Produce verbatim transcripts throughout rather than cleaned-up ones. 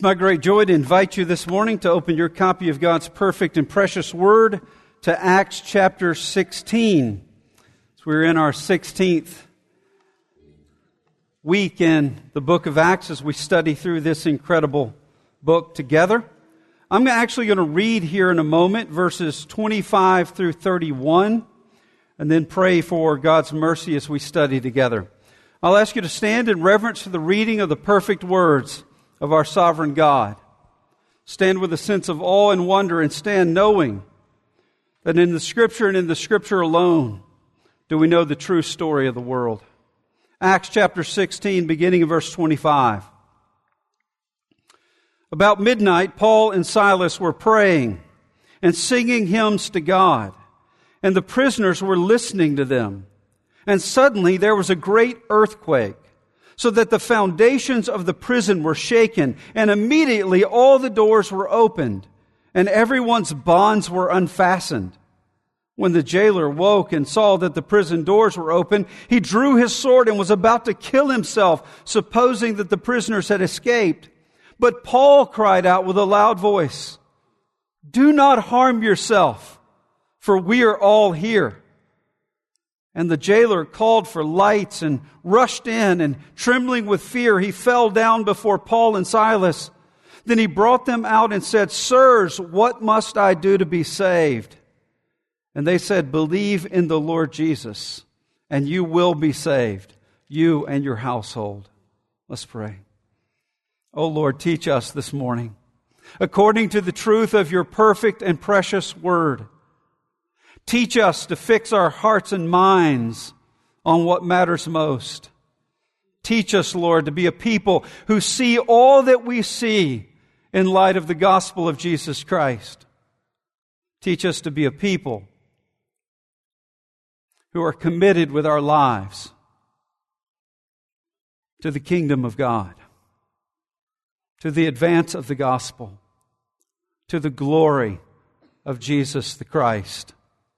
It's my great joy to invite you this morning to open your copy of God's perfect and precious Word to Acts chapter sixteen. So we're in our sixteenth week in the book of Acts as we study through this incredible book together. I'm actually going to read here in a moment verses twenty-five through thirty-one and then pray for God's mercy as we study together. I'll ask you to stand in reverence for the reading of the perfect words of our sovereign God. Stand with a sense of awe and wonder, and stand knowing that in the Scripture and in the Scripture alone do we know the true story of the world. Acts chapter sixteen, beginning in verse twenty-five. About midnight, Paul and Silas were praying and singing hymns to God, and the prisoners were listening to them. And suddenly there was a great earthquake, so that the foundations of the prison were shaken, and immediately all the doors were opened, and everyone's bonds were unfastened. When the jailer woke and saw that the prison doors were open, he drew his sword and was about to kill himself, supposing that the prisoners had escaped. But Paul cried out with a loud voice, "Do not harm yourself, for we are all here." And the jailer called for lights and rushed in, and trembling with fear, he fell down before Paul and Silas. Then he brought them out and said, "Sirs, what must I do to be saved?" And they said, "Believe in the Lord Jesus, and you will be saved, you and your household." Let's pray. Oh Lord, teach us this morning, according to the truth of your perfect and precious word. Teach us to fix our hearts and minds on what matters most. Teach us, Lord, to be a people who see all that we see in light of the gospel of Jesus Christ. Teach us to be a people who are committed with our lives to the kingdom of God, to the advance of the gospel, to the glory of Jesus the Christ.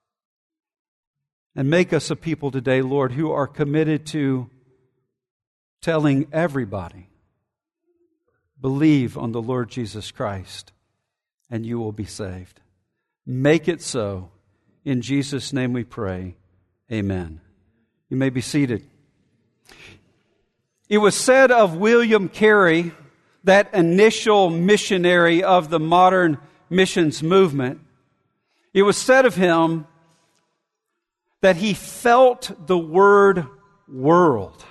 And make us a people today, Lord, who are committed to telling everybody, believe on the Lord Jesus Christ, and you will be saved. Make it so. In Jesus' name we pray. Amen. You may be seated. It was said of William Carey, that initial missionary of the modern missions movement, it was said of him that he felt the word world.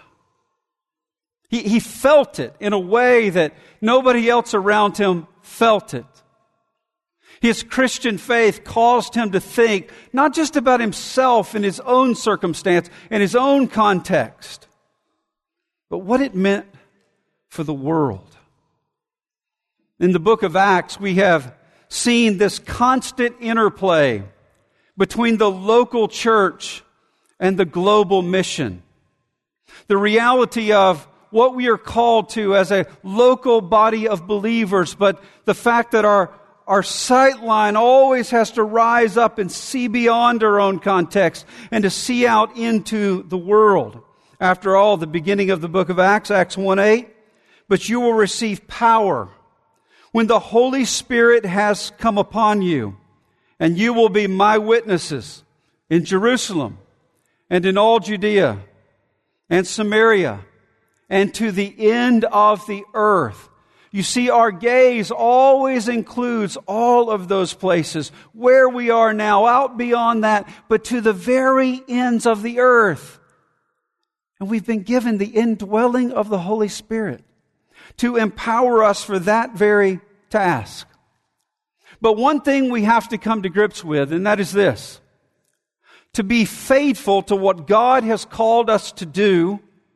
He, he felt it in a way that nobody else around him felt it. His Christian faith caused him to think not just about himself and his own circumstance and his own context, but what it meant for the world. In the book of Acts, we have seen this constant interplay between the local church and the global mission. The reality of what we are called to as a local body of believers, but the fact that our, our sight line always has to rise up and see beyond our own context and to see out into the world. After all, the beginning of the book of Acts, Acts one eight, "But you will receive power when the Holy Spirit has come upon you, and you will be my witnesses in Jerusalem and in all Judea and Samaria and to the end of the earth." You see, our gaze always includes all of those places, where we are now, out beyond that, but to the very ends of the earth. And we've been given the indwelling of the Holy Spirit to empower us for that very task. But one thing we have to come to grips with, and that is this: to be faithful to what God has called us to do,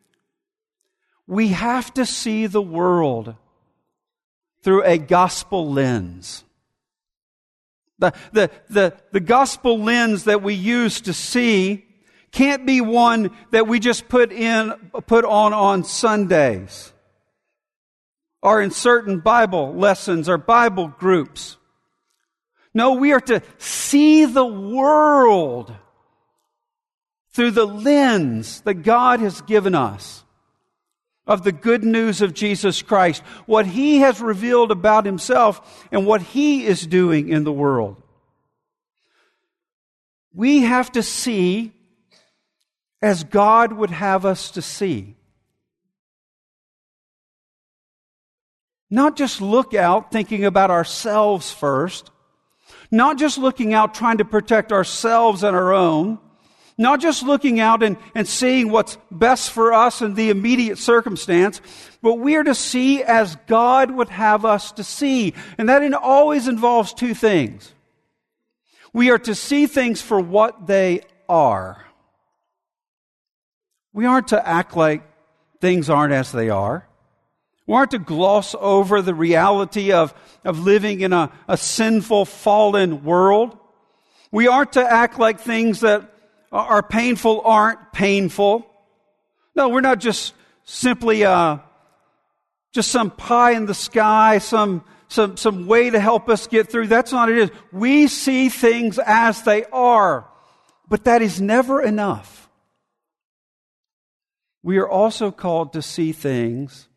we have to see the world through a gospel lens. The, the, the, the gospel lens that we use to see can't be one that we just put in, put on on Sundays or in certain Bible lessons or Bible groups. No, we are to see the world through the lens that God has given us. of the good news of Jesus Christ, what He has revealed about Himself and what He is doing in the world. We have to see as God would have us to see. Not just look out thinking about ourselves first. Not just looking out trying to protect ourselves and our own. Not just looking out and, and seeing what's best for us in the immediate circumstance, but we are to see as God would have us to see. And that always involves two things. We are to see things for what they are. We aren't to act like things aren't as they are. We aren't to gloss over the reality of, of living in a, a sinful, fallen world. We aren't to act like things that are painful aren't painful. No, we're not just simply uh, just some pie in the sky, some, some, some way to help us get through. That's not what it is. We see things as they are, but that is never enough. We are also called to see things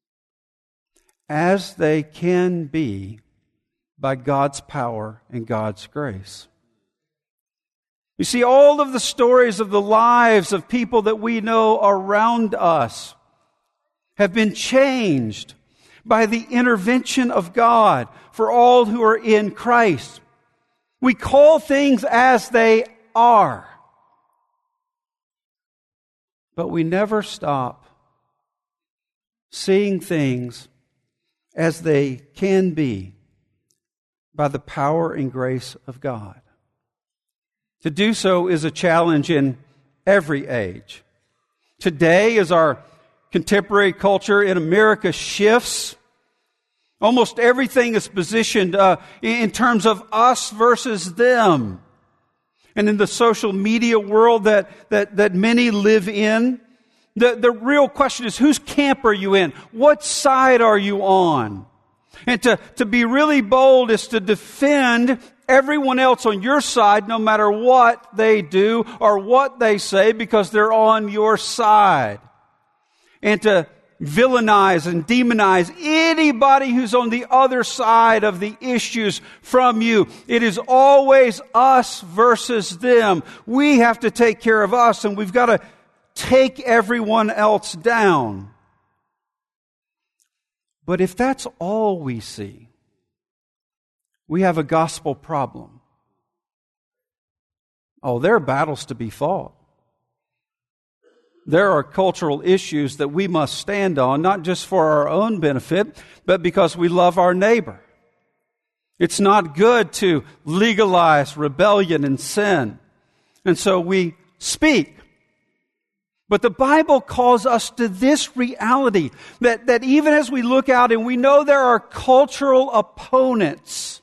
as they can be by God's power and God's grace. You see, all of the stories of the lives of people that we know around us have been changed by the intervention of God for all who are in Christ. We call things as they are, but we never stop seeing things as they can be by the power and grace of God. To do so is a challenge in every age. Today, as our contemporary culture in America shifts, almost everything is positioned uh, in terms of us versus them. And in the social media world that, that, that many live in, the, the real question is, whose camp are you in? What side are you on? And to, to be really bold is to defend everyone else on your side, no matter what they do or what they say, because they're on your side. And to villainize and demonize anybody who's on the other side of the issues from you. It is always us versus them. We have to take care of us, and we've got to take everyone else down. But if that's all we see, we have a gospel problem. Oh, there are battles to be fought. There are cultural issues that we must stand on, not just for our own benefit, but because we love our neighbor. It's not good to legalize rebellion and sin. And so we speak. But the Bible calls us to this reality, that, that even as we look out and we know there are cultural opponents,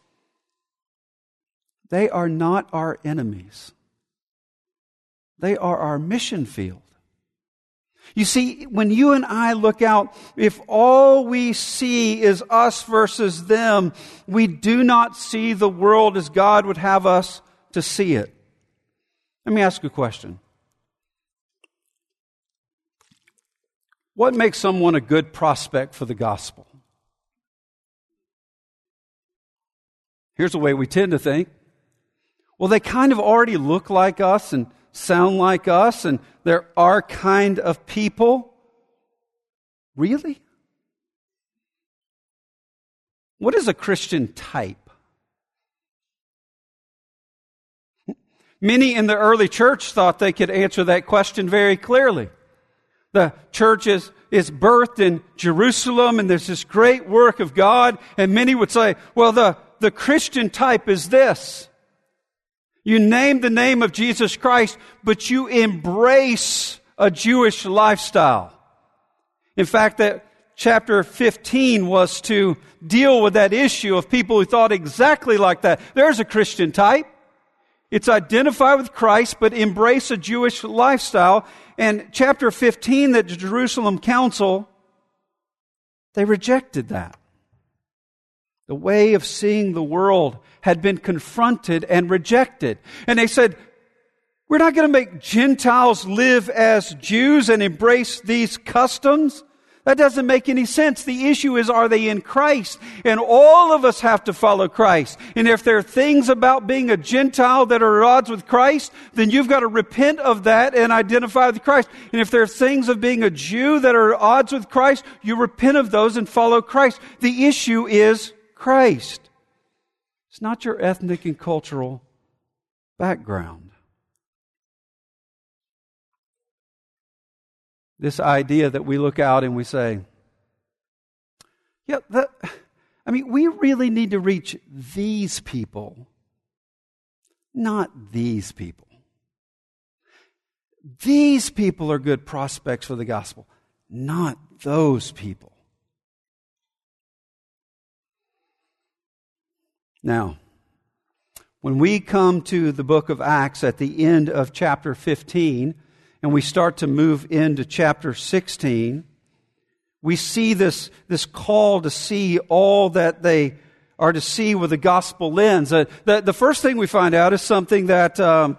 they are not our enemies. They are our mission field. You see, when you and I look out, if all we see is us versus them, we do not see the world as God would have us to see it. Let me ask you a question. What makes someone a good prospect for the gospel? Here's the way we tend to think. Well, they kind of already look like us and sound like us, and they're our kind of people. Really? What is a Christian type? Many in the early church thought they could answer that question very clearly. The church is, is birthed in Jerusalem, and there's this great work of God, and many would say, well, the, the Christian type is this. You name the name of Jesus Christ, but you embrace a Jewish lifestyle. In fact, that chapter fifteen was to deal with that issue of people who thought exactly like that. There's a Christian type. It's identify with Christ, but embrace a Jewish lifestyle. And chapter fifteen, the Jerusalem Council, they rejected that. The way of seeing the world had been confronted and rejected. And they said, we're not going to make Gentiles live as Jews and embrace these customs. That doesn't make any sense. The issue is, are they in Christ? And all of us have to follow Christ. And if there are things about being a Gentile that are at odds with Christ, then you've got to repent of that and identify with Christ. And if there are things of being a Jew that are at odds with Christ, you repent of those and follow Christ. The issue is Christ. It's not your ethnic and cultural background. This idea that we look out and we say, yeah, that, I mean, we really need to reach these people, not these people. These people are good prospects for the gospel, not those people. Now, when we come to the book of Acts at the end of chapter fifteen, and we start to move into chapter sixteen, we see this, this call to see all that they are to see with the gospel lens. Uh, the, the first thing we find out is something that, um,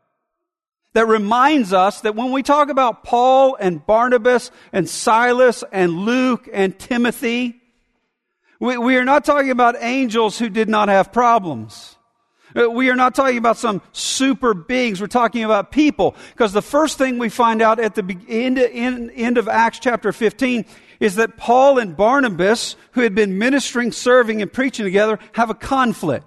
that reminds us that when we talk about Paul and Barnabas and Silas and Luke and Timothy, we, we are not talking about angels who did not have problems. We are not talking about some super beings. We're talking about people. Because the first thing we find out at the end, end, end of Acts chapter fifteen is that Paul and Barnabas, who had been ministering, serving, and preaching together, have a conflict.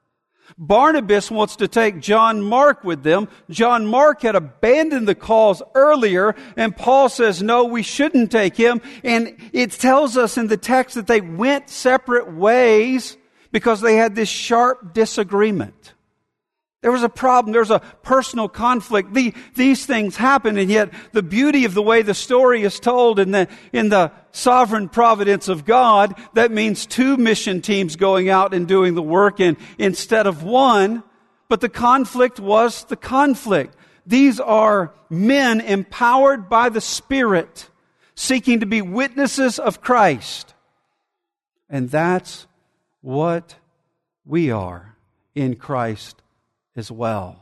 Barnabas wants to take John Mark with them. John Mark had abandoned the cause earlier, and Paul says, no, we shouldn't take him. And it tells us in the text that they went separate ways because they had this sharp disagreement. There was a problem. There was a personal conflict. The, these things happen, and yet the beauty of the way the story is told in the, in the sovereign providence of God, that means two mission teams going out and doing the work in, instead of one. But the conflict was the conflict. These are men empowered by the Spirit, seeking to be witnesses of Christ. And that's what we are in Christ as well.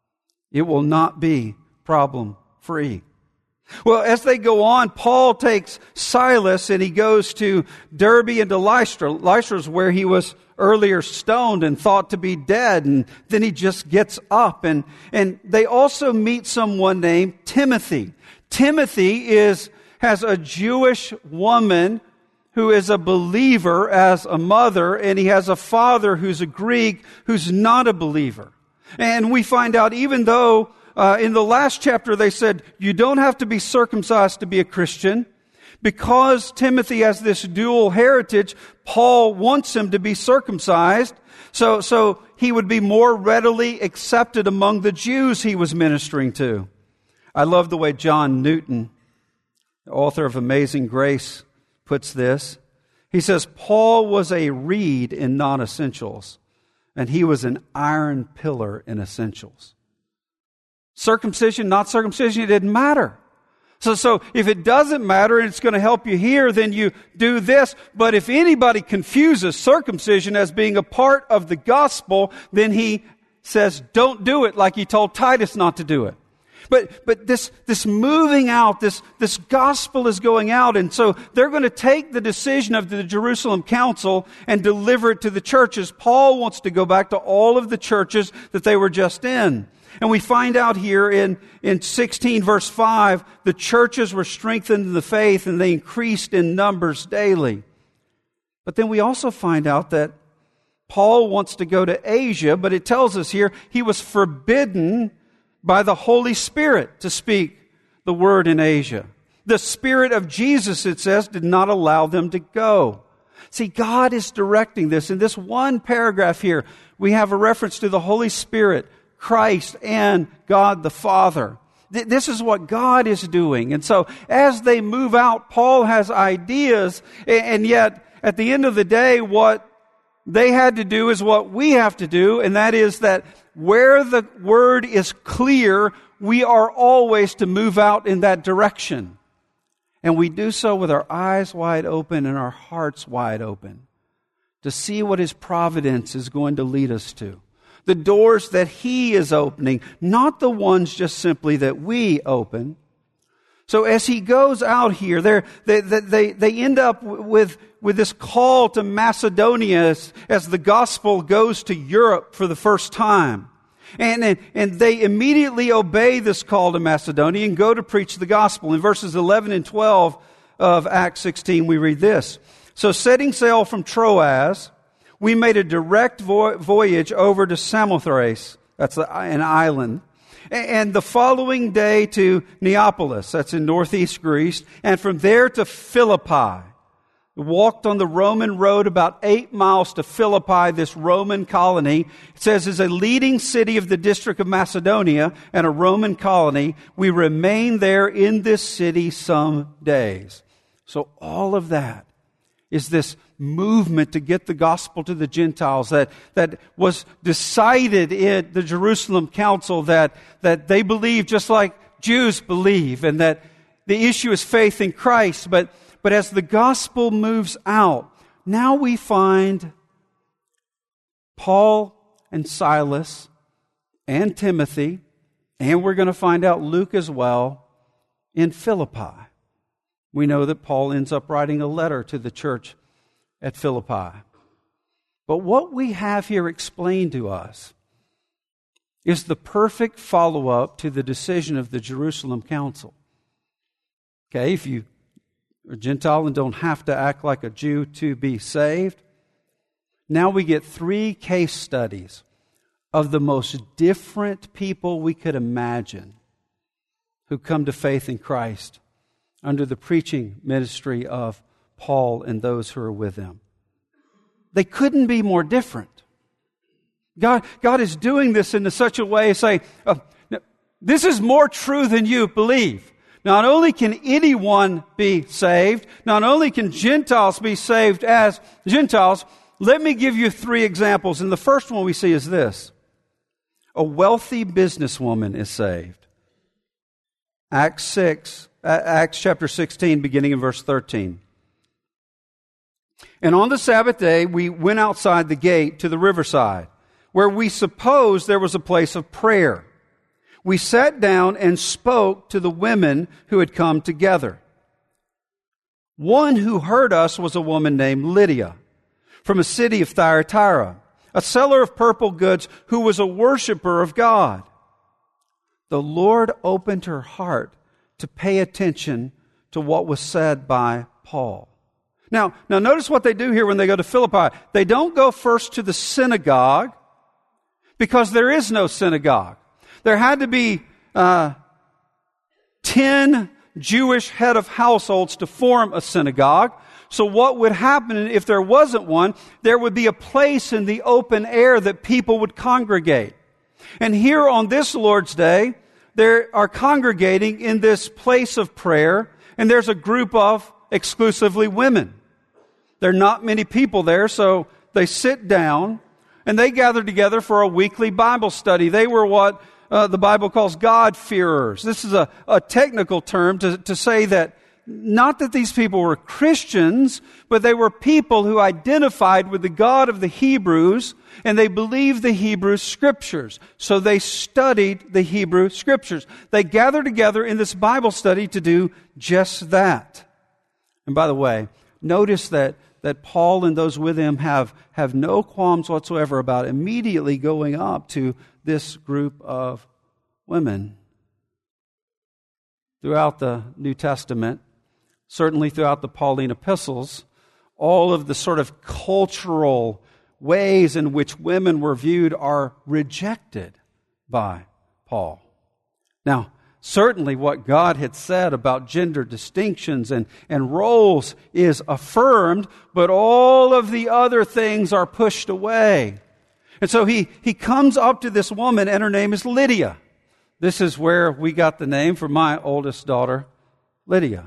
It will not be problem-free. Well, as they go on, Paul takes Silas and he goes to Derbe and to Lystra. Lystra is where he was earlier stoned and thought to be dead, and then he just gets up. And, and they also meet someone named Timothy. Timothy is has a Jewish woman who is a believer as a mother, and he has a father who's a Greek who's not a believer. And we find out, even though uh, in the last chapter they said, you don't have to be circumcised to be a Christian, because Timothy has this dual heritage, Paul wants him to be circumcised, so, so he would be more readily accepted among the Jews he was ministering to. I love the way John Newton, the author of Amazing Grace, puts this. He says, Paul was a reed in non-essentials, and he was an iron pillar in essentials. Circumcision, not circumcision, it didn't matter. So, so if it doesn't matter and it's going to help you here, then you do this. But if anybody confuses circumcision as being a part of the gospel, then he says, don't do it, like he told Titus not to do it. But but this this moving out, this this gospel is going out, and so they're going to take the decision of the Jerusalem council and deliver it to the churches. Paul wants to go back to all of the churches that they were just in. And we find out here in, in sixteen verse five, the churches were strengthened in the faith and they increased in numbers daily. But then we also find out that Paul wants to go to Asia, but it tells us here he was forbidden by the Holy Spirit to speak the word in Asia. The Spirit of Jesus, it says, did not allow them to go. See, God is directing this. In this one paragraph here, we have a reference to the Holy Spirit, Christ, and God the Father. Th- this is what God is doing. And so as they move out, Paul has ideas, and yet at the end of the day, what they had to do is what we have to do, and that is that where the word is clear, we are always to move out in that direction. And we do so with our eyes wide open and our hearts wide open to see what His providence is going to lead us to. The doors that He is opening, not the ones just simply that we open. So as he goes out here, they they they end up with with this call to Macedonia as, as the gospel goes to Europe for the first time. And, and, and they immediately obey this call to Macedonia and go to preach the gospel. In verses eleven and twelve of Acts sixteen, we read this. So setting sail from Troas, we made a direct vo- voyage over to Samothrace, that's an island, and the following day to Neapolis, that's in northeast Greece, and from there to Philippi. Walked on the Roman road about eight miles to Philippi, this Roman colony. It says is a leading city of the district of Macedonia and a Roman colony. We remained there in this city some days. So all of that is this movement to get the gospel to the Gentiles that, that was decided in the Jerusalem Council that, that they believe just like Jews believe, and that the issue is faith in Christ. But But as the gospel moves out, now we find Paul and Silas and Timothy, and we're going to find out Luke as well, in Philippi. We know that Paul ends up writing a letter to the church at Philippi. But what we have here explained to us is the perfect follow-up to the decision of the Jerusalem Council. Okay, if you a Gentile and don't have to act like a Jew to be saved. Now we get three case studies of the most different people we could imagine who come to faith in Christ under the preaching ministry of Paul and those who are with him. They couldn't be more different. God, God is doing this in such a way, saying, oh, this is more true than you believe. Not only can anyone be saved, not only can Gentiles be saved as Gentiles, let me give you three examples. And the first one we see is this. A wealthy businesswoman is saved. Acts six, Acts chapter sixteen, beginning in verse thirteen. And on the Sabbath day, we went outside the gate to the riverside, where we supposed there was a place of prayer. We sat down and spoke to the women who had come together. One who heard us was a woman named Lydia, from a city of Thyatira, a seller of purple goods who was a worshiper of God. The Lord opened her heart to pay attention to what was said by Paul. Now, now notice what they do here when they go to Philippi. They don't go first to the synagogue because there is no synagogue. There had to be uh, ten Jewish head of households to form a synagogue. So what would happen if there wasn't one? There would be a place in the open air that people would congregate. And here on this Lord's Day, they are congregating in this place of prayer, and there's a group of exclusively women. There are not many people there, so they sit down, and they gather together for a weekly Bible study. They were what Uh, the Bible calls God-fearers. This is a, a technical term to, to say that not that these people were Christians, but they were people who identified with the God of the Hebrews, and they believed the Hebrew Scriptures. So they studied the Hebrew Scriptures. They gathered together in this Bible study to do just that. And by the way, notice that that Paul and those with him have, have no qualms whatsoever about immediately going up to this group of women. Throughout the New Testament, certainly throughout the Pauline epistles, all of the sort of cultural ways in which women were viewed are rejected by Paul. Now, certainly what God had said about gender distinctions and, and roles is affirmed, but all of the other things are pushed away. And so he, he comes up to this woman, and her name is Lydia. This is where we got the name for my oldest daughter, Lydia.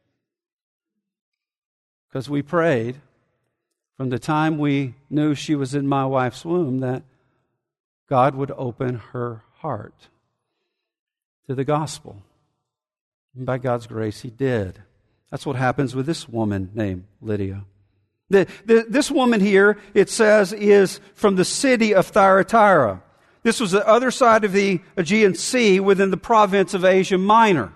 Because we prayed from the time we knew she was in my wife's womb that God would open her heart to the gospel. And by God's grace, He did. That's what happens with this woman named Lydia. The, the, this woman here, it says, is from the city of Thyatira. This was the other side of the Aegean Sea within the province of Asia Minor.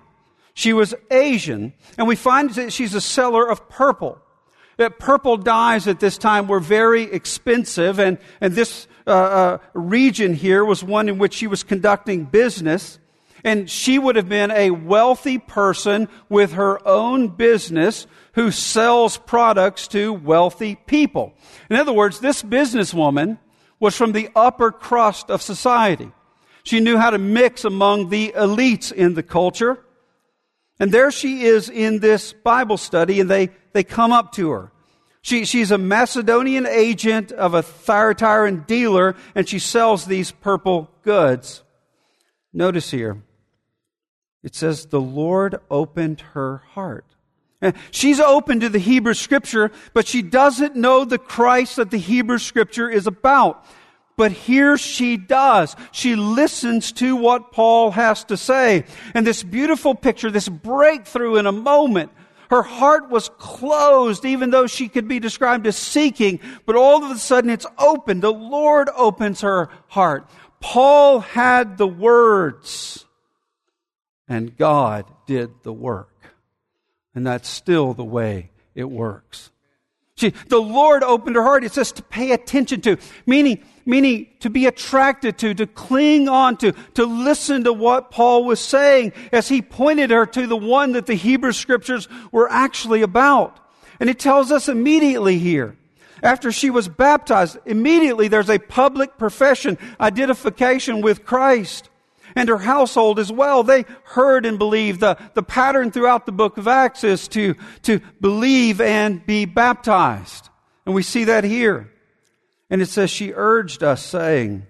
She was Asian, and we find that she's a seller of purple. That purple dyes at this time were very expensive, and, and this uh, uh, region here was one in which she was conducting business. And she would have been a wealthy person with her own business who sells products to wealthy people. In other words, this businesswoman was from the upper crust of society. She knew how to mix among the elites in the culture. And there she is in this Bible study, and they, they come up to her. She, she's a Macedonian agent of a Thyatiran dealer, and she sells these purple goods. Notice here, it says, the Lord opened her heart. And she's open to the Hebrew Scripture, but she doesn't know the Christ that the Hebrew Scripture is about. But here she does. She listens to what Paul has to say. And this beautiful picture, this breakthrough in a moment, her heart was closed, even though she could be described as seeking, but all of a sudden it's open. The Lord opens her heart. Paul had the words, and God did the work. And that's still the way it works. See, the Lord opened her heart. It says to pay attention to, meaning, meaning to be attracted to, to cling on to, to listen to what Paul was saying as he pointed her to the one that the Hebrew Scriptures were actually about. And it tells us immediately here, after she was baptized, immediately there's a public profession, identification with Christ. And her household as well. They heard and believed. The, the pattern throughout the book of Acts is to, to believe and be baptized. And we see that here. And it says, she urged us, saying,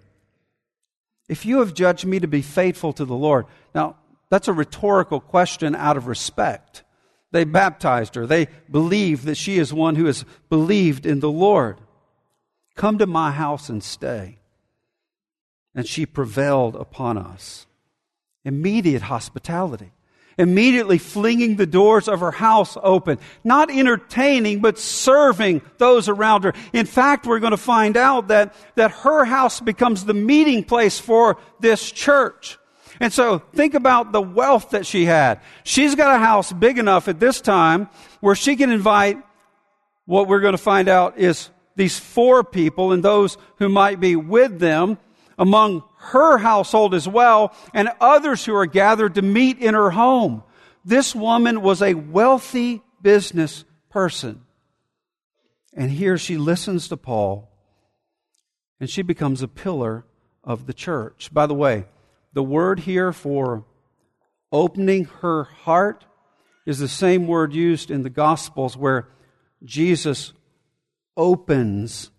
if you have judged me to be faithful to the Lord. Now, that's a rhetorical question out of respect. They baptized her. They believe that she is one who has believed in the Lord. Come to my house and stay. And she prevailed upon us. Immediate hospitality. Immediately flinging the doors of her house open. Not entertaining, but serving those around her. In fact, we're going to find out that, that her house becomes the meeting place for this church. And so think about the wealth that she had. She's got a house big enough at this time where she can invite, what we're going to find out is these four people and those who might be with them among her household as well, and others who are gathered to meet in her home. This woman was a wealthy business person. And here she listens to Paul, and she becomes a pillar of the church. By the way, the word here for opening her heart is the same word used in the Gospels where Jesus opens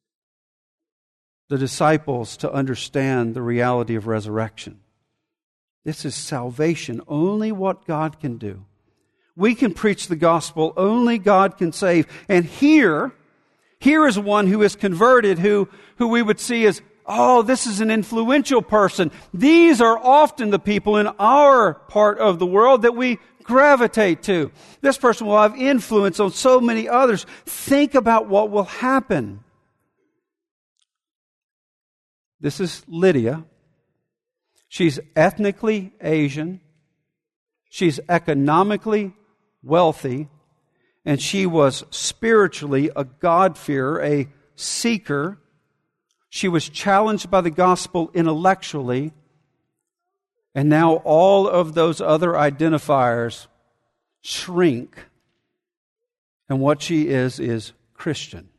the disciples to understand the reality of resurrection. This is salvation, only what God can do. We can preach the gospel, only God can save. And here, here is one who is converted, who, who we would see as, oh, this is an influential person. These are often the people in our part of the world that we gravitate to. This person will have influence on so many others. Think about what will happen. This is Lydia. She's ethnically Asian. She's economically wealthy. And she was spiritually a God-fearer, a seeker. She was challenged by the gospel intellectually. And now all of those other identifiers shrink. And what she is, is Christian.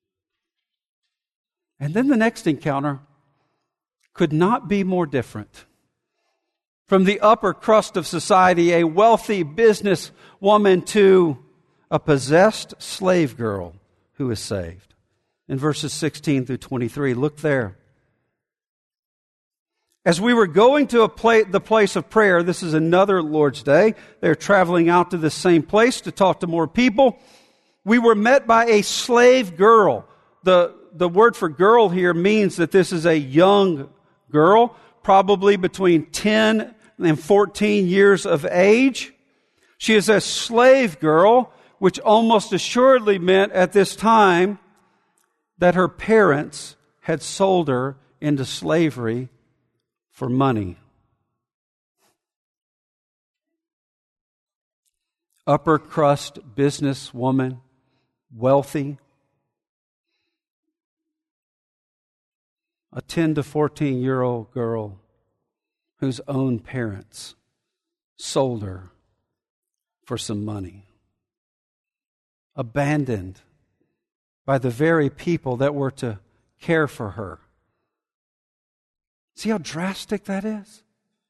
And then the next encounter could not be more different. From the upper crust of society, a wealthy business woman to a possessed slave girl who is saved. In verses sixteen through twenty-three, look there. As we were going to a pla- the place of prayer, this is another Lord's Day. They're traveling out to the same place to talk to more people. We were met by a slave girl. The, the word for girl here means that this is a young girl, probably between ten and fourteen years of age. She is a slave girl, which almost assuredly meant at this time that her parents had sold her into slavery for money. upper crust businesswoman, wealthy, a ten to fourteen-year-old girl whose own parents sold her for some money, abandoned by the very people that were to care for her. See how drastic that is?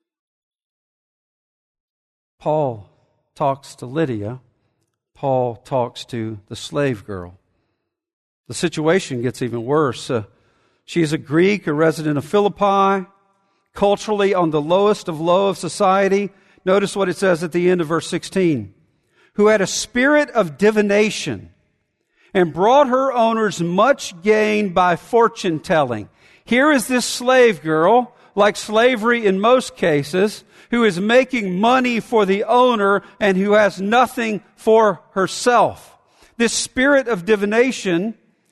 Paul talks to Lydia. Paul talks to the slave girl. The situation gets even worse. Uh, she is a Greek, a resident of Philippi, culturally on the lowest of low of society. Notice what it says at the end of verse sixteen. Who had a spirit of divination and brought her owners much gain by fortune telling. Here is this slave girl, like slavery in most cases, who is making money for the owner and who has nothing for herself. This spirit of divination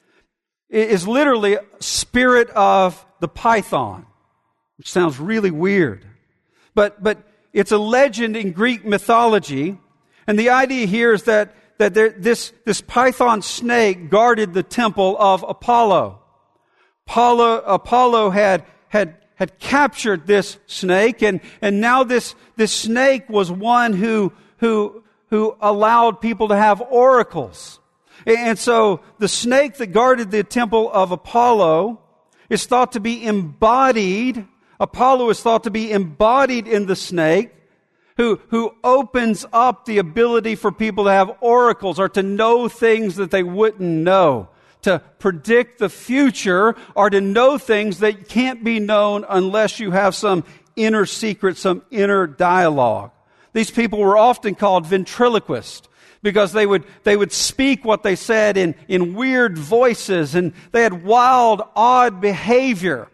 is literally spirit of the python, which sounds really weird. But, but it's a legend in Greek mythology, and the idea here is that, that there, this, this python snake guarded the temple of Apollo. Apollo, Apollo had, had had captured this snake, and, and now this, this snake was one who, who, who allowed people to have oracles. And so the snake that guarded the temple of Apollo is thought to be embodied, Apollo is thought to be embodied in the snake, who, who opens up the ability for people to have oracles or to know things that they wouldn't know, to predict the future, or to know things that can't be known unless you have some inner secret, some inner dialogue. These people were often called ventriloquists because they would they would speak what they said in, in weird voices, and they had wild, odd behavior.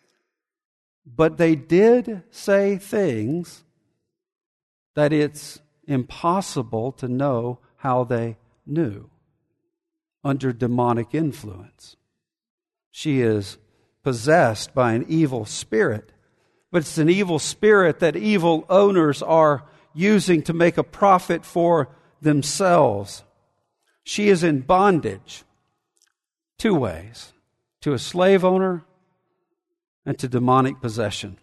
But they did say things that it's impossible to know how they knew. Under demonic influence. She is possessed by an evil spirit, but it's an evil spirit that evil owners are using to make a profit for themselves. She is in bondage two ways, to a slave owner and to demonic possession.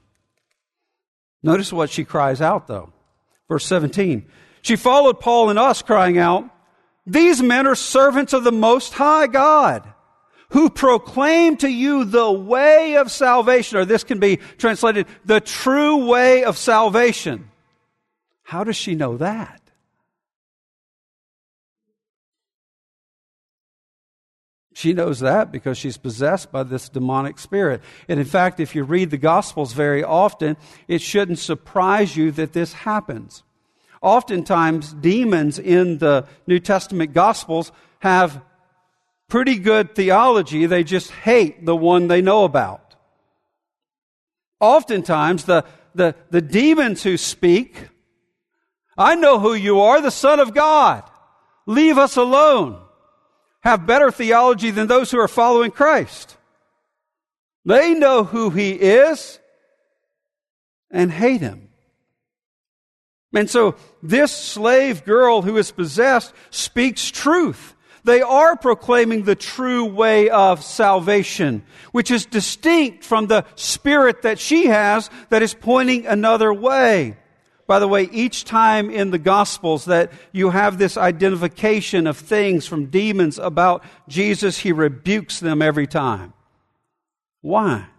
Notice what she cries out, though. Verse seventeen. She followed Paul and us, crying out, "These men are servants of the Most High God, who proclaim to you the way of salvation." Or this can be translated, the true way of salvation. How does she know that? She knows that because she's possessed by this demonic spirit. And in fact, if you read the Gospels very often, it shouldn't surprise you that this happens. Oftentimes, demons in the New Testament Gospels have pretty good theology. They just hate the one they know about. Oftentimes, the, the, the demons who speak, "I know who you are, the Son of God. Leave us alone," have better theology than those who are following Christ. They know who He is and hate Him. And so this slave girl who is possessed speaks truth. They are proclaiming the true way of salvation, which is distinct from the spirit that she has that is pointing another way. By the way, each time in the Gospels that you have this identification of things from demons about Jesus, He rebukes them every time. Why?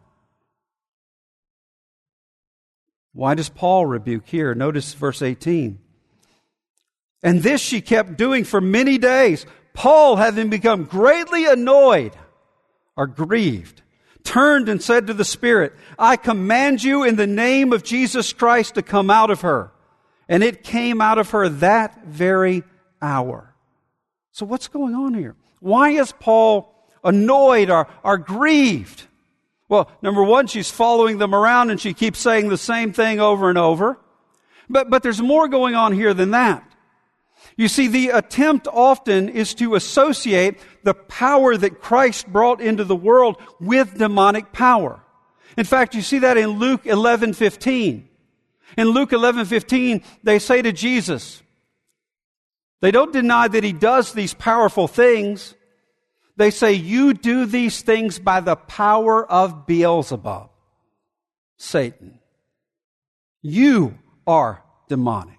Why does Paul rebuke here? Notice verse eighteen. "And this she kept doing for many days. Paul, having become greatly annoyed," or grieved, "turned and said to the Spirit, 'I command you in the name of Jesus Christ to come out of her.' And it came out of her that very hour." So what's going on here? Why is Paul annoyed or, or grieved? Well, number one, she's following them around and she keeps saying the same thing over and over. But, but there's more going on here than that. You see, the attempt often is to associate the power that Christ brought into the world with demonic power. In fact, you see that in Luke eleven fifteen. In Luke eleven fifteen, they say to Jesus, They don't deny that he does these powerful things. They say, you do these things by the power of Beelzebub, Satan. You are demonic.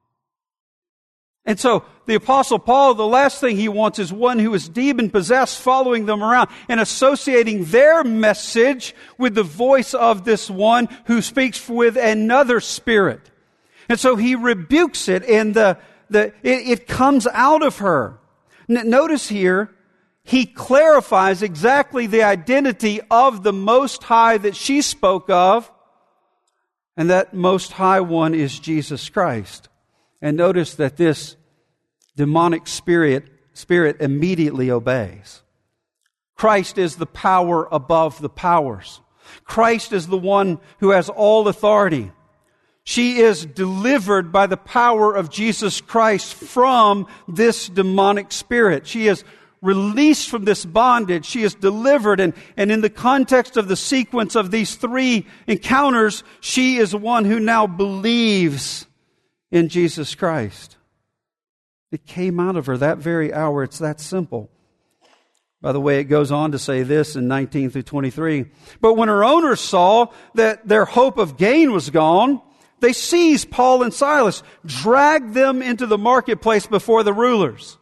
And so the Apostle Paul, the last thing he wants is one who is demon-possessed following them around and associating their message with the voice of this one who speaks with another spirit. And so he rebukes it, and the, the it, it comes out of her. N- notice here, he clarifies exactly the identity of the Most High that she spoke of, and that Most High one is Jesus Christ. And notice that this demonic spirit, spirit immediately obeys. Christ is the power above the powers. Christ is the one who has all authority. She is delivered by the power of Jesus Christ from this demonic spirit. She is released from this bondage. She is delivered. And, and in the context of the sequence of these three encounters, she is one who now believes in Jesus Christ. It came out of her that very hour. It's that simple. By the way, it goes on to say this in nineteen through twenty-three. But when her owners saw that their hope of gain was gone, they seized Paul and Silas, dragged them into the marketplace before the rulers.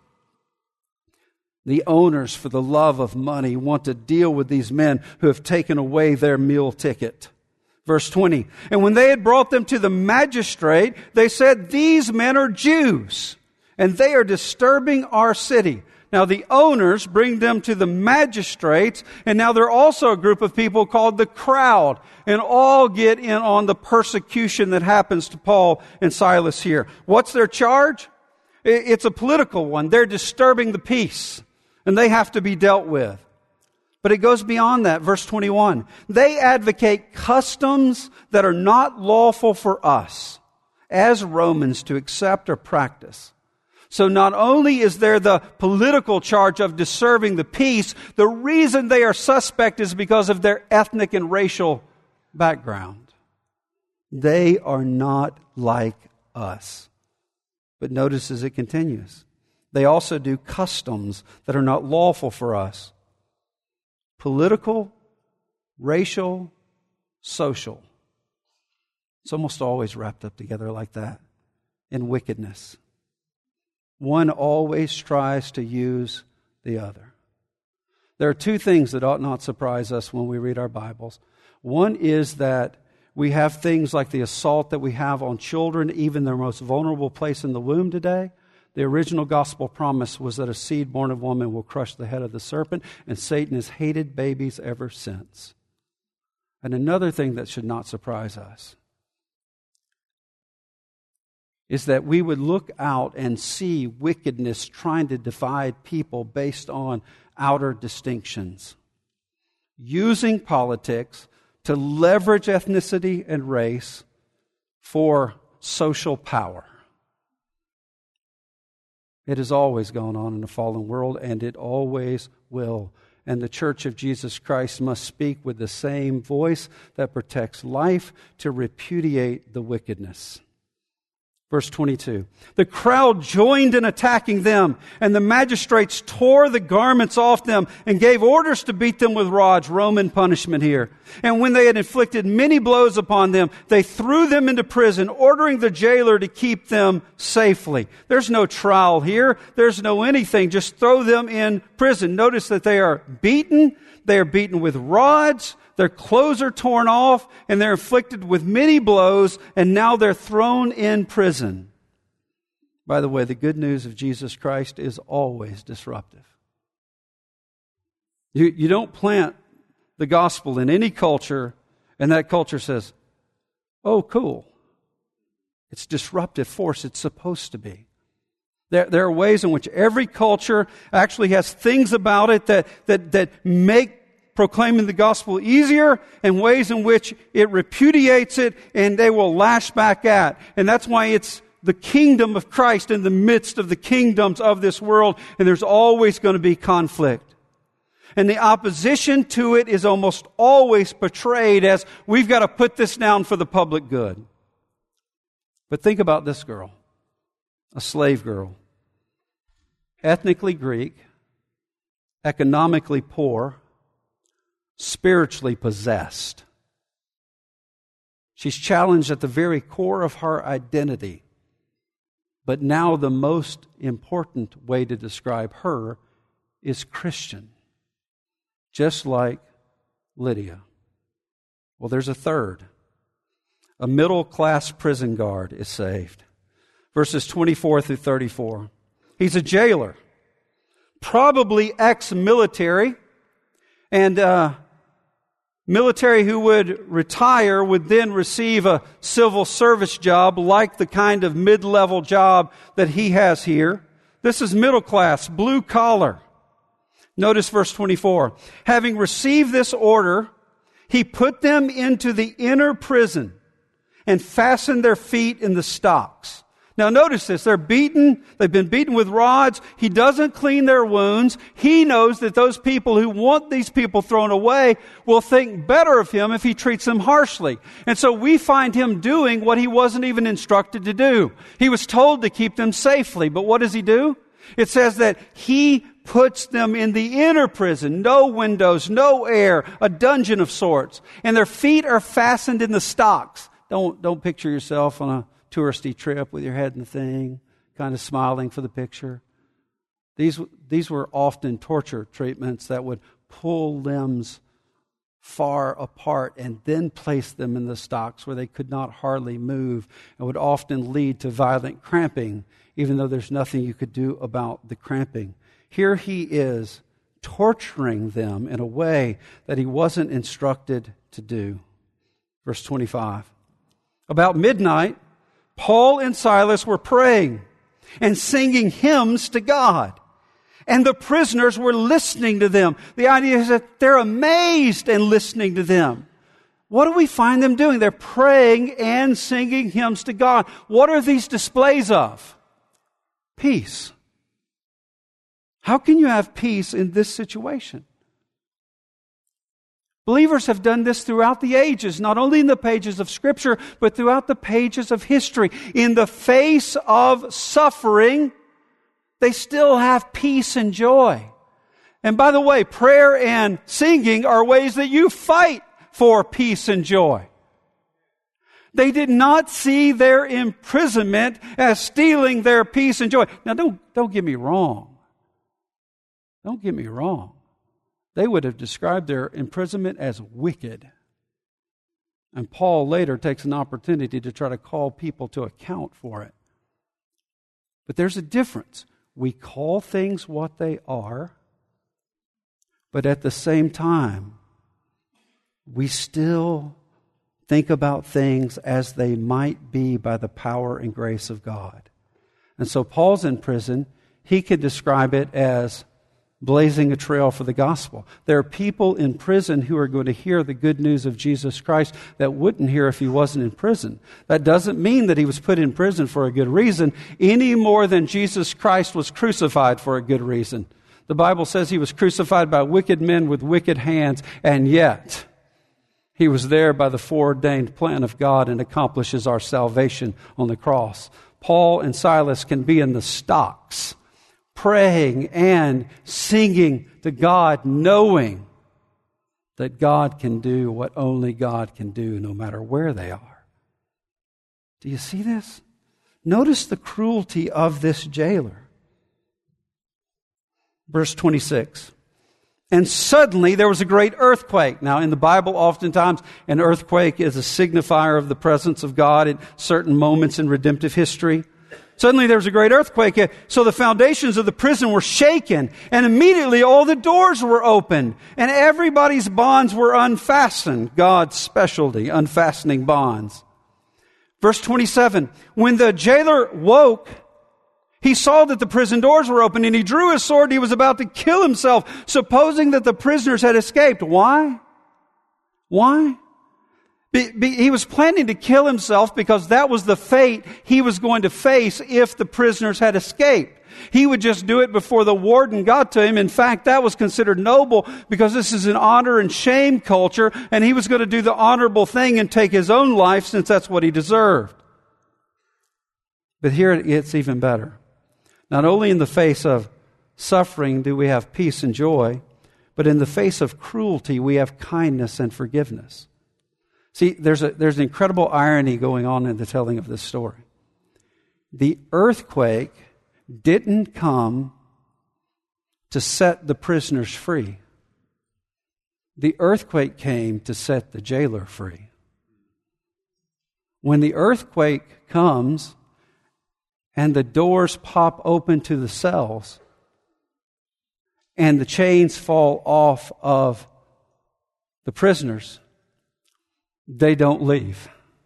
The owners, for the love of money, want to deal with these men who have taken away their meal ticket. Verse twenty, and when they had brought them to the magistrate, they said, these men are Jews, and they are disturbing our city. Now the owners bring them to the magistrates, and now there are also a group of people called the crowd, and all get in on the persecution that happens to Paul and Silas here. What's their charge? It's a political one. They're disturbing the peace, and they have to be dealt with. But it goes beyond that. Verse twenty-one. They advocate customs that are not lawful for us as Romans to accept or practice. So not only is there the political charge of disturbing the peace, the reason they are suspect is because of their ethnic and racial background. They are not like us. But notice as it continues, they also do customs that are not lawful for us. Political, racial, social. It's almost always wrapped up together like that in wickedness. One always tries to use the other. There are two things that ought not surprise us when we read our Bibles. One is that we have things like the assault that we have on children, even their most vulnerable place in the womb today. The original gospel promise was that a seed born of woman will crush the head of the serpent, and Satan has hated babies ever since. And another thing that should not surprise us is that we would look out and see wickedness trying to divide people based on outer distinctions, using politics to leverage ethnicity and race for social power. It has always gone on in a fallen world, and it always will. And the Church of Jesus Christ must speak with the same voice that protects life to repudiate the wickedness. Verse twenty-two, the crowd joined in attacking them, and the magistrates tore the garments off them and gave orders to beat them with rods, Roman punishment here. And when they had inflicted many blows upon them, they threw them into prison, ordering the jailer to keep them safely. There's no trial here. There's no anything. Just throw them in prison. Notice that they are beaten. They are beaten with rods. Their clothes are torn off, and they're inflicted with many blows, and now they're thrown in prison. By the way, the good news of Jesus Christ is always disruptive. You, you don't plant the gospel in any culture, and that culture says, oh, cool. It's disruptive force. It's supposed to be. There, there are ways in which every culture actually has things about it that, that, that make proclaiming the gospel easier, and ways in which it repudiates it, and they will lash back at. And that's why it's the kingdom of Christ in the midst of the kingdoms of this world, and there's always going to be conflict. And the opposition to it is almost always portrayed as, we've got to put this down for the public good. But think about this girl, a slave girl, ethnically Greek, economically poor, spiritually possessed. She's challenged at the very core of her identity. But now the most important way to describe her is Christian, just like Lydia. Well, there's a third. A middle-class prison guard is saved. Verses twenty-four through thirty-four. He's a jailer, probably ex-military, and uh, military who would retire would then receive a civil service job like the kind of mid-level job that he has here. This is middle class, blue collar. Notice verse twenty-four. Having received this order, he put them into the inner prison and fastened their feet in the stocks. Now notice this, they're beaten, they've been beaten with rods. He doesn't clean their wounds. He knows that those people who want these people thrown away will think better of him if he treats them harshly. And so we find him doing what he wasn't even instructed to do. He was told to keep them safely, but what does he do? It says that he puts them in the inner prison, no windows, no air, a dungeon of sorts. And their feet are fastened in the stocks. Don't, don't picture yourself on a touristy trip with your head in the thing, kind of smiling for the picture. These, these were often torture treatments that would pull limbs far apart and then place them in the stocks where they could not hardly move, and would often lead to violent cramping, even though there's nothing you could do about the cramping. Here he is torturing them in a way that he wasn't instructed to do. Verse twenty-five. About midnight, Paul and Silas were praying and singing hymns to God. And the prisoners were listening to them. The idea is that they're amazed and listening to them. What do we find them doing? They're praying and singing hymns to God. What are these displays of? Peace. How can you have peace in this situation? Believers have done this throughout the ages, not only in the pages of Scripture, but throughout the pages of history. In the face of suffering, they still have peace and joy. And by the way, prayer and singing are ways that you fight for peace and joy. They did not see their imprisonment as stealing their peace and joy. Now, don't, don't get me wrong. Don't get me wrong. They would have described their imprisonment as wicked. And Paul later takes an opportunity to try to call people to account for it. But there's a difference. We call things what they are, but at the same time, we still think about things as they might be by the power and grace of God. And so Paul's in prison. He could describe it as blazing a trail for the gospel. There are people in prison who are going to hear the good news of Jesus Christ that wouldn't hear if he wasn't in prison. That doesn't mean that he was put in prison for a good reason, any more than Jesus Christ was crucified for a good reason. The Bible says he was crucified by wicked men with wicked hands, and yet he was there by the foreordained plan of God and accomplishes our salvation on the cross. Paul and Silas can be in the stocks, praying and singing to God, knowing that God can do what only God can do, no matter where they are. Do you see this? Notice the cruelty of this jailer. Verse twenty-six. And suddenly there was a great earthquake. Now in the Bible, oftentimes an earthquake is a signifier of the presence of God at certain moments in redemptive history. Suddenly there was a great earthquake, so the foundations of the prison were shaken, and immediately all the doors were opened, and everybody's bonds were unfastened. God's specialty, unfastening bonds. Verse twenty-seven, when the jailer woke, he saw that the prison doors were open, and he drew his sword and he was about to kill himself, supposing that the prisoners had escaped. Why? Why? Be, be, he was planning to kill himself because that was the fate he was going to face if the prisoners had escaped. He would just do it before the warden got to him. In fact, that was considered noble because this is an honor and shame culture, and he was going to do the honorable thing and take his own life since that's what he deserved. But here it's even better. Not only in the face of suffering do we have peace and joy, but in the face of cruelty we have kindness and forgiveness. See, there's a, there's an incredible irony going on in the telling of this story. The earthquake didn't come to set the prisoners free. The earthquake came to set the jailer free. When the earthquake comes and the doors pop open to the cells and the chains fall off of the prisoners, they don't leave.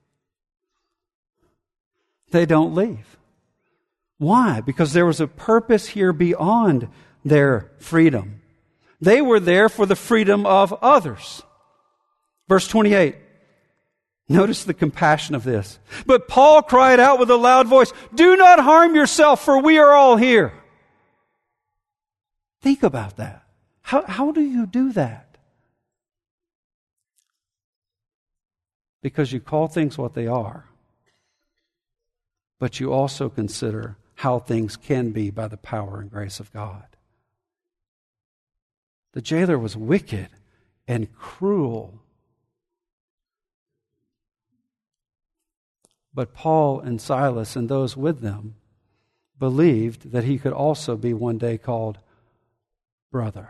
They don't leave. Why? Because there was a purpose here beyond their freedom. They were there for the freedom of others. Verse twenty-eight. Notice the compassion of this. But Paul cried out with a loud voice, "Do not harm yourself, for we are all here." Think about that. How, how do you do that? Because you call things what they are, but you also consider how things can be by the power and grace of God. The jailer was wicked and cruel. But Paul and Silas and those with them believed that he could also be one day called brother.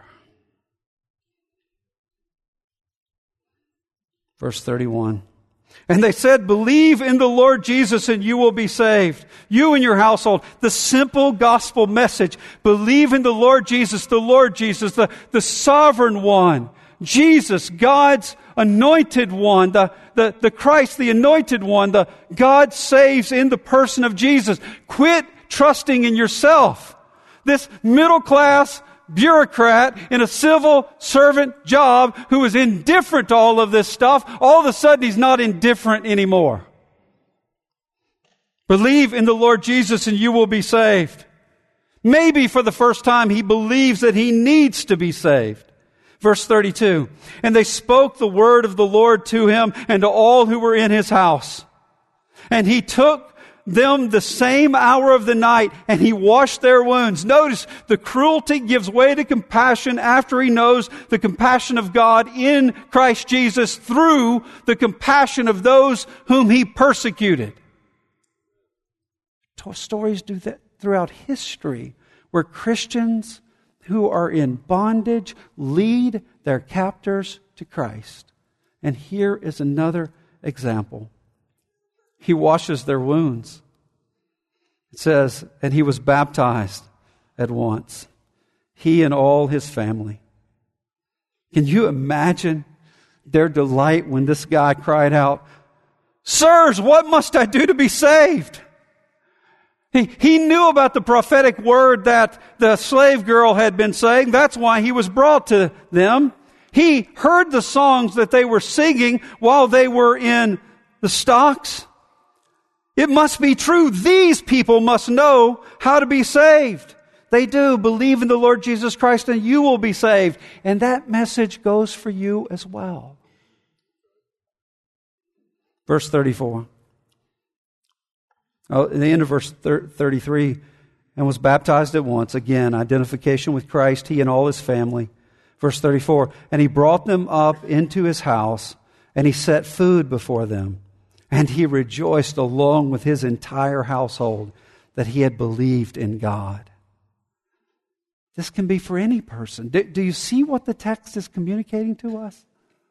Verse thirty-one. And they said, "Believe in the Lord Jesus and you will be saved, you and your household." The simple gospel message. Believe in the Lord Jesus, the Lord Jesus, the, the sovereign one. Jesus, God's anointed one, the, the, the Christ, the anointed one, the God saves in the person of Jesus. Quit trusting in yourself. This middle class bureaucrat in a civil servant job who is indifferent to all of this stuff, all of a sudden he's not indifferent anymore. Believe in the Lord Jesus and you will be saved. Maybe for the first time he believes that he needs to be saved. Verse thirty-two, and they spoke the word of the Lord to him and to all who were in his house. And he took them the same hour of the night, and he washed their wounds. Notice, the cruelty gives way to compassion after he knows the compassion of God in Christ Jesus through the compassion of those whom he persecuted. Stories do that throughout history, where Christians who are in bondage lead their captors to Christ. And here is another example. He washes their wounds. It says, and he was baptized at once, he and all his family. Can you imagine their delight when this guy cried out, "Sirs, what must I do to be saved?" He, he knew about the prophetic word that the slave girl had been saying. That's why he was brought to them. He heard the songs that they were singing while they were in the stocks. It must be true. These people must know how to be saved. They do. Believe in the Lord Jesus Christ and you will be saved. And that message goes for you as well. Verse thirty-four. Oh, in the end of verse thirty-three, and was baptized at once. Again, identification with Christ, he and all his family. Verse thirty-four, and he brought them up into his house, and he set food before them. And he rejoiced along with his entire household that he had believed in God. This can be for any person. Do, do you see what the text is communicating to us?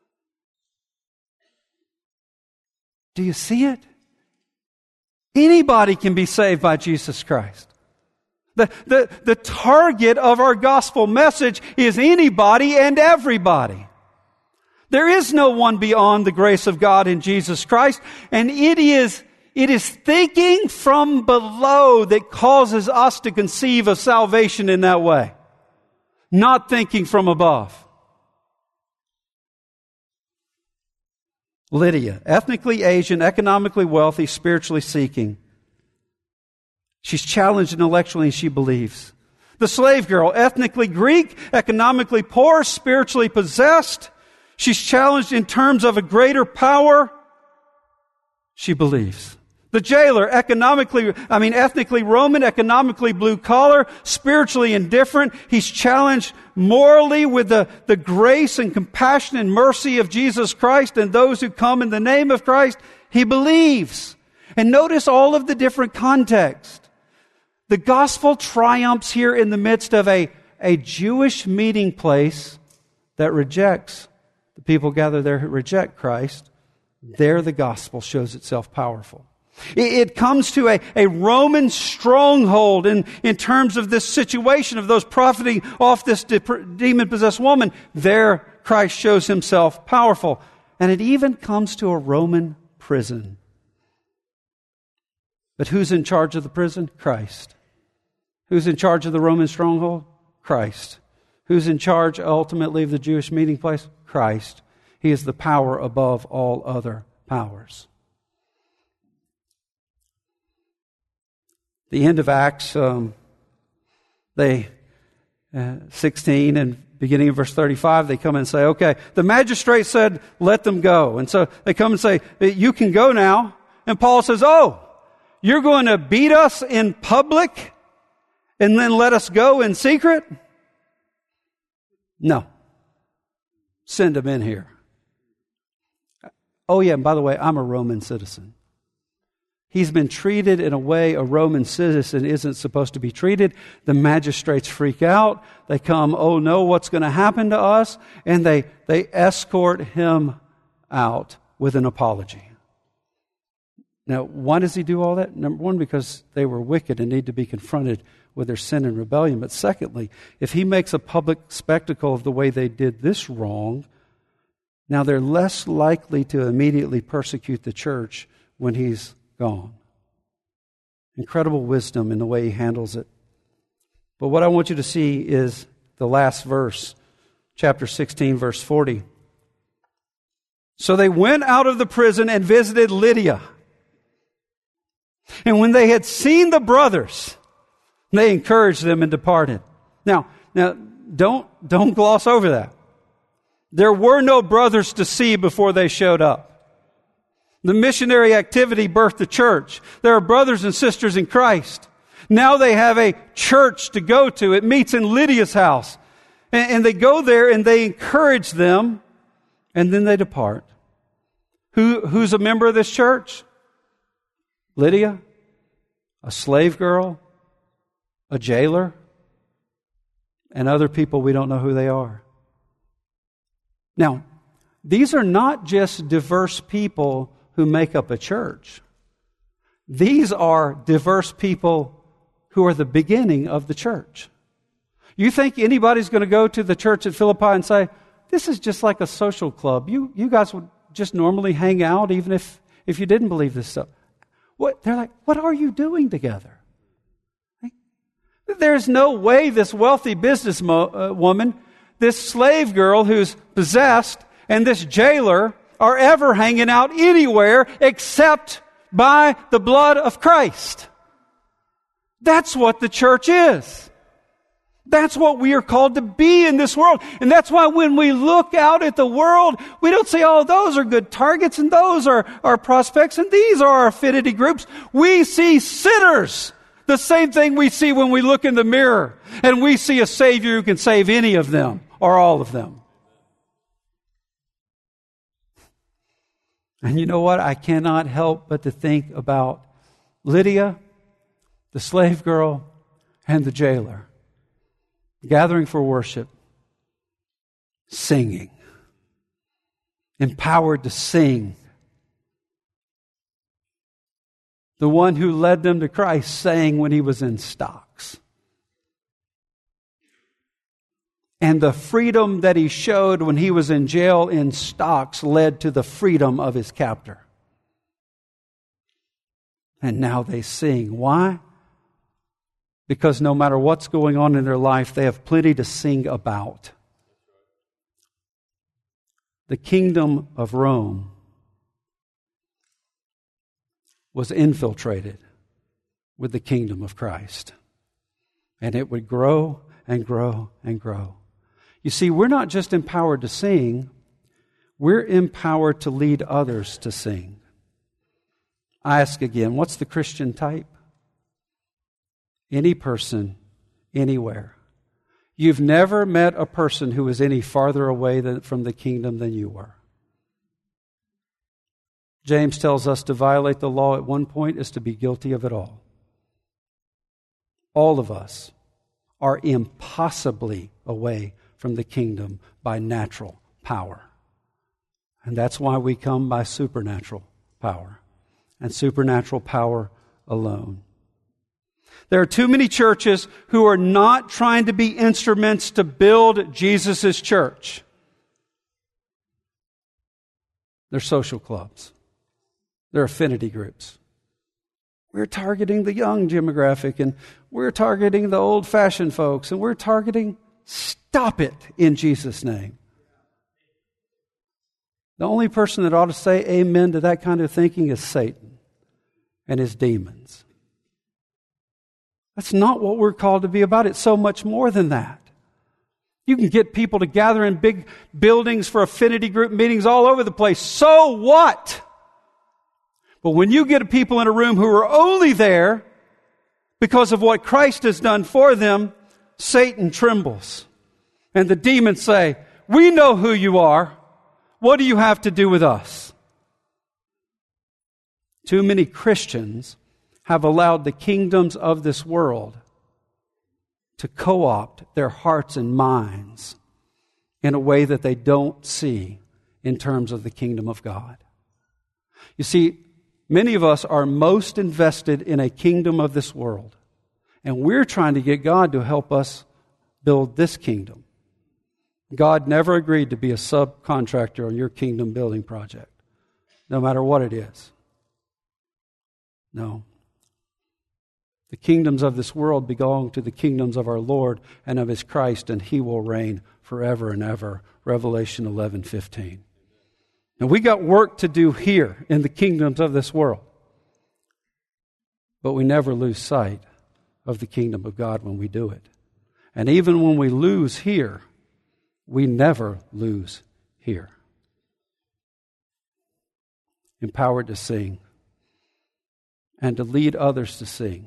Do you see it? Anybody can be saved by Jesus Christ. The, the, the target of our gospel message is anybody and everybody. There is no one beyond the grace of God in Jesus Christ, and it is, it is thinking from below that causes us to conceive of salvation in that way, not thinking from above. Lydia, ethnically Asian, economically wealthy, spiritually seeking. She's challenged intellectually and she believes. The slave girl, ethnically Greek, economically poor, spiritually possessed. She's challenged in terms of a greater power. She believes. The jailer, economically, I mean, ethnically Roman, economically blue collar, spiritually indifferent. He's challenged morally with the, the grace and compassion and mercy of Jesus Christ, and those who come in the name of Christ, he believes. And notice all of the different context. The gospel triumphs here in the midst of a, a Jewish meeting place that rejects, the people gathered there who reject Christ. There the gospel shows itself powerful. It comes to a, a Roman stronghold in, in terms of this situation of those profiting off this de- demon-possessed woman. There, Christ shows himself powerful. And it even comes to a Roman prison. But who's in charge of the prison? Christ. Who's in charge of the Roman stronghold? Christ. Who's in charge ultimately of the Jewish meeting place? Christ. He is the power above all other powers. The end of Acts, um, they, uh, sixteen and beginning of verse thirty-five, they come and say, okay, the magistrate said, let them go. And so they come and say, you can go now. And Paul says, oh, you're going to beat us in public and then let us go in secret? No. Send them in here. Oh yeah, and by the way, I'm a Roman citizen. He's been treated in a way a Roman citizen isn't supposed to be treated. The magistrates freak out. They come, oh no, what's going to happen to us? And they, they escort him out with an apology. Now, why does he do all that? Number one, because they were wicked and need to be confronted with their sin and rebellion. But secondly, if he makes a public spectacle of the way they did this wrong, now they're less likely to immediately persecute the church when he's gone. Incredible wisdom in the way he handles it. But what I want you to see is the last verse, chapter sixteen, verse forty. So they went out of the prison and visited Lydia. And when they had seen the brothers, they encouraged them and departed. Now, now don't, don't gloss over that. There were no brothers to see before they showed up. The missionary activity birthed the church. There are brothers and sisters in Christ. Now they have a church to go to. It meets in Lydia's house. And, and they go there and they encourage them, and then they depart. Who, who's a member of this church? Lydia, a slave girl, a jailer, and other people we don't know who they are. Now, these are not just diverse people who make up a church. These are diverse people who are the beginning of the church. You think anybody's going to go to the church at Philippi and say, this is just like a social club. You you guys would just normally hang out even if, if you didn't believe this stuff. What? They're like, what are you doing together? There's no way this wealthy business mo- uh, woman, this slave girl who's possessed, and this jailer are ever hanging out anywhere except by the blood of Christ. That's what the church is. That's what we are called to be in this world. And that's why when we look out at the world, we don't say, oh, those are good targets and those are our prospects and these are our affinity groups. We see sinners. The same thing we see when we look in the mirror and we see a Savior who can save any of them or all of them. And you know what? I cannot help but to think about Lydia, the slave girl, and the jailer gathering for worship, singing, empowered to sing. The one who led them to Christ sang when he was in stocks. And the freedom that he showed when he was in jail in stocks led to the freedom of his captor. And now they sing. Why? Because no matter what's going on in their life, they have plenty to sing about. The kingdom of Rome was infiltrated with the kingdom of Christ. And it would grow and grow and grow. You see, we're not just empowered to sing, we're empowered to lead others to sing. I ask again, what's the Christian type? Any person, anywhere. You've never met a person who was any farther away than, from the kingdom than you were. James tells us to violate the law at one point is to be guilty of it all. All of us are impossibly away from the kingdom by natural power. And that's why we come by supernatural power, and supernatural power alone. There are too many churches who are not trying to be instruments to build Jesus' church. They're social clubs. They're affinity groups. We're targeting the young demographic, and we're targeting the old-fashioned folks, and we're targeting, stop it in Jesus' name. The only person that ought to say amen to that kind of thinking is Satan and his demons. That's not what we're called to be about. It's so much more than that. You can get people to gather in big buildings for affinity group meetings all over the place. So what? But when you get people in a room who are only there because of what Christ has done for them, Satan trembles. And the demons say, we know who you are. What do you have to do with us? Too many Christians have allowed the kingdoms of this world to co-opt their hearts and minds in a way that they don't see in terms of the kingdom of God. You see, many of us are most invested in a kingdom of this world, and we're trying to get God to help us build this kingdom. God never agreed to be a subcontractor on your kingdom building project, no matter what it is. No. The kingdoms of this world belong to the kingdoms of our Lord and of His Christ, and He will reign forever and ever. Revelation eleven fifteen. And we got work to do here in the kingdoms of this world. But we never lose sight of the kingdom of God when we do it. And even when we lose here, we never lose here. Empowered to sing and to lead others to sing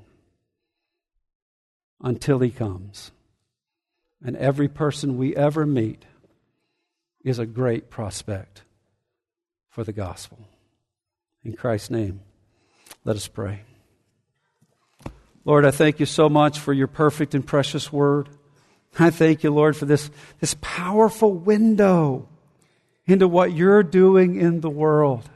until He comes. And every person we ever meet is a great prospect for the gospel. In Christ's name, let us pray. Lord, I thank You so much for Your perfect and precious word. I thank You, Lord, for this, this powerful window into what You're doing in the world.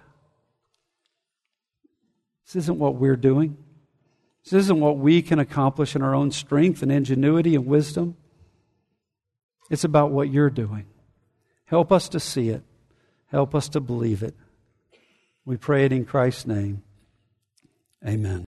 This isn't what we're doing. This isn't what we can accomplish in our own strength and ingenuity and wisdom. It's about what You're doing. Help us to see it. Help us to believe it. We pray it in Christ's name. Amen.